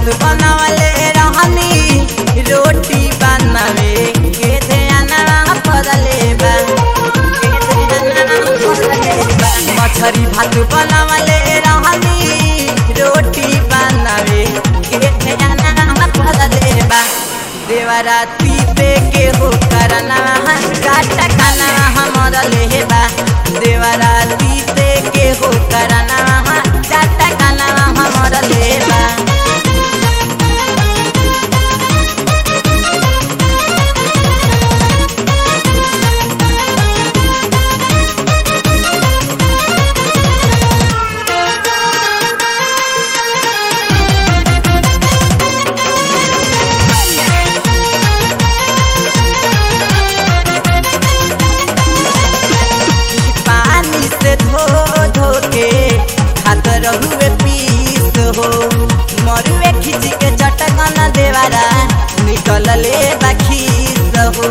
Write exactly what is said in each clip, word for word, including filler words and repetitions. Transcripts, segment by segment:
भात बनावले रहनी रोटी बनावे के ध्यान पड़ले बा मछरी भात बनावले रहनी रोटी बनावे के ध्यान पड़ले बा देवराती पे के हो करना काटा खाना हमर लेबा देवराती पे के हो करना काटा खाना हमर लेबा रहुए पीस हो मरुए खींच के चटकन देवारा निकल ले बखीस हो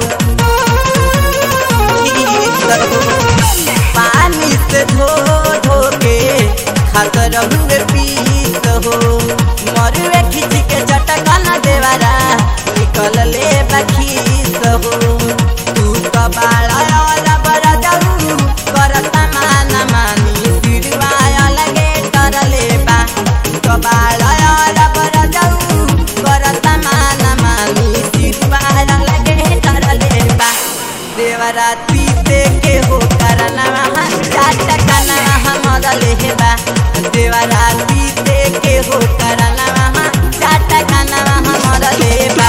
पानी से धो धो के खात रहुए पीस हो मरुए खींच के चटकन देवारा निकल ले बखीस हो तू तो बाड़ा बड़ा जाऊ करता माना मानी सिरवाया लगे लेबा कबाला रबर जाऊ करता माना मानी सिरवाया लगे कर लेबा देवराती पे के हो करना चाटा खाना हमर लेबा देवराती पे के हो करना चाटा खाना हमर लेबा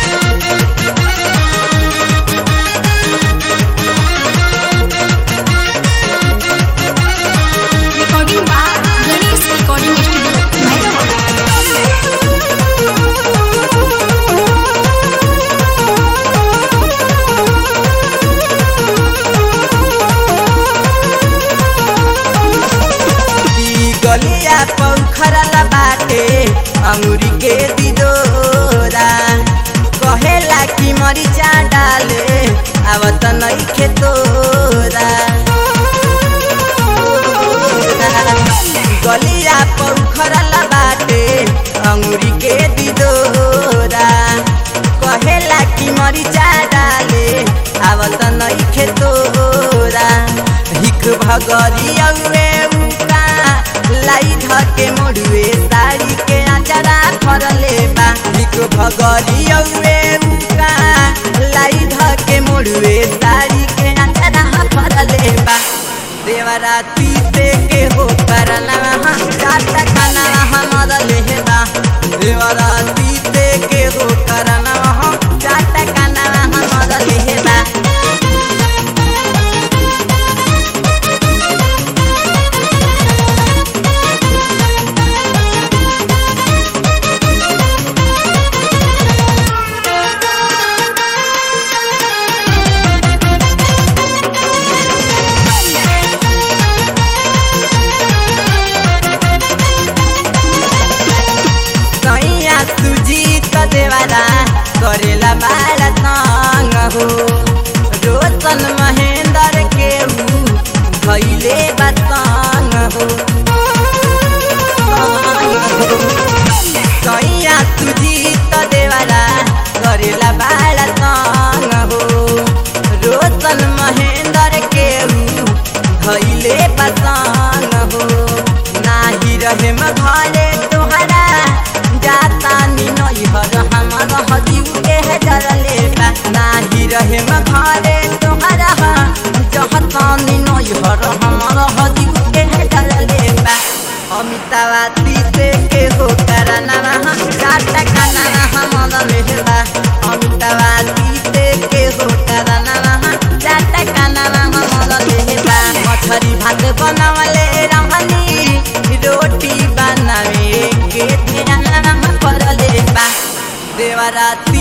गलिया पंखरला बाटे अंगूरी के दिदोरा कहेला कि मरीचा डाले आवत नहीं खेतोरा गलिया पंखरला बाटे अंगूरी के दिदोरा कहेला कि मरीचा डाले आवत नहीं खेतोरा हिक भगरी अंगे लाई धके मोड़ुए साड़ी के आचारा फरले बा हिक भगरी औवे उका लाई धके मोड़ुए साड़ी के आचारा फरले बा देवराती पे के हो करना चाटा खाना हमर लेबा देवराती पे के हो करना चाटा खाना हमर लेबा देवारा करेला बाला तंग हो रोशन महेंद्र के भैले बतंग हो कैया सुजीत देवारा करेला बाला तंग हो रोशन महेंद्र के भैले बतंग हो नाही रहे घरे तोहरा जाता नी नैहर हमर हजीव के डर लेबा नाही रहे घरे तोहरा जहतानी नैहर हमर हजीव के डर लेबा अमितावाती पे के हो करना चाटा खाना हमर लेबा अमितावाती पे के हो करना चाटा खाना हमर लेबा मछरी भात बनावले रहनी रोटी बनावे के ध्यान पड़ले बा देवराती